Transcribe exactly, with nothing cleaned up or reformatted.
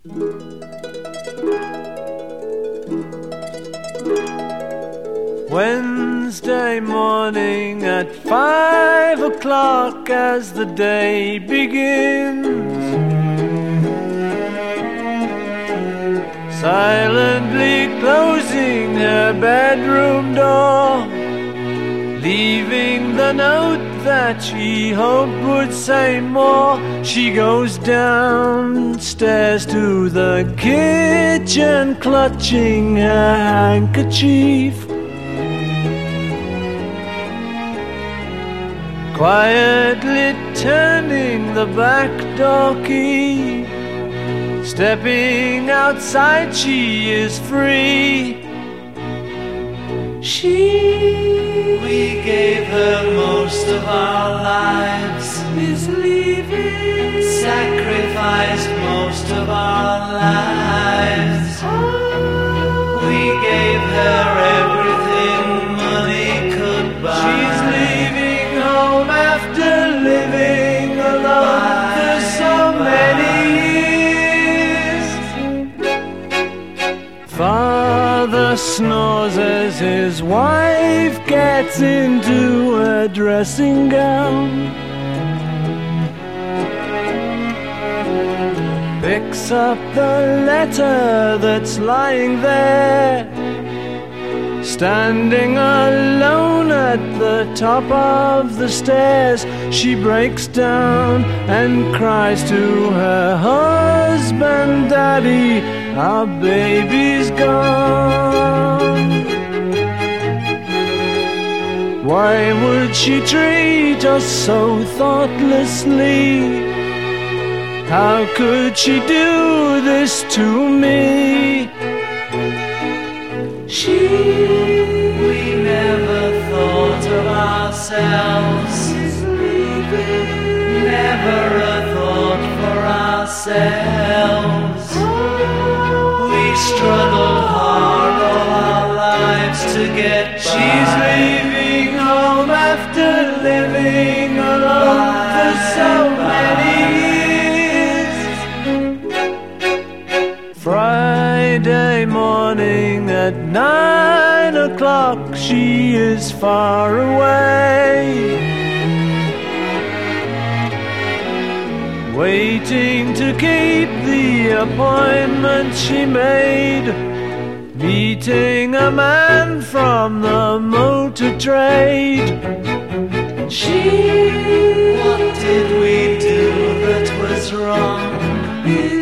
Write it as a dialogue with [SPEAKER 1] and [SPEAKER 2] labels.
[SPEAKER 1] Wednesday morning at five o'clock as the day begins, silently closing her bedroom door, leaving the note that she hoped would say more. She goes downstairs to the kitchen, clutching her handkerchief, quietly turning the back door key. Stepping outside, she is free. She,
[SPEAKER 2] we gave her most of our lives,
[SPEAKER 1] is leaving,
[SPEAKER 2] sacrificed most of our lives. We gave her everything money could buy.
[SPEAKER 1] She's leaving home after living alone for so many years. Father snores as his wife gets into a dressing gown, picks up the letter that's lying there. Standing alone at the top of the stairs, she breaks down and cries to her husband, "Daddy, our baby's gone." Why would she treat us so thoughtlessly? How could she do this to me? She,
[SPEAKER 2] we never thought of ourselves, never a thought for ourselves. We struggled hard all our lives to get by.
[SPEAKER 1] She's leaving home after living alone for so many years. Friday morning at nine o'clock, she is far away, waiting to keep the appointment she made, meeting a man from the motor trade.
[SPEAKER 2] She, what did we do that was wrong?